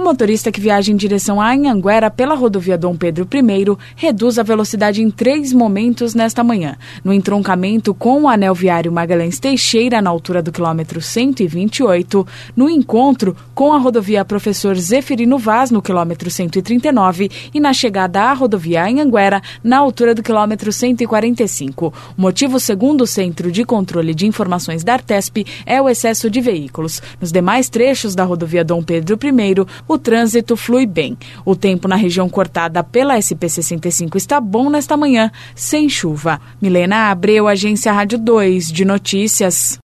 motorista que viaja em direção a Anhanguera pela rodovia Dom Pedro I reduz a velocidade em 3 momentos nesta manhã. No entroncamento com o anel viário Magalhães Teixeira, na altura do quilômetro 128, no encontro com a rodovia Professor Zeferino Vaz, no quilômetro 139, e na chegada à rodovia Anhanguera, na altura do quilômetro 145. O motivo, segundo o Centro de Controle de Informações da Artesp, é o excesso de veículos. Nos demais trechos da rodovia Dom Pedro I, o trânsito flui bem. O tempo na região cortada pela SP-65 está bom nesta manhã, sem chuva. Milena Abreu, Agência Rádio 2 de Notícias.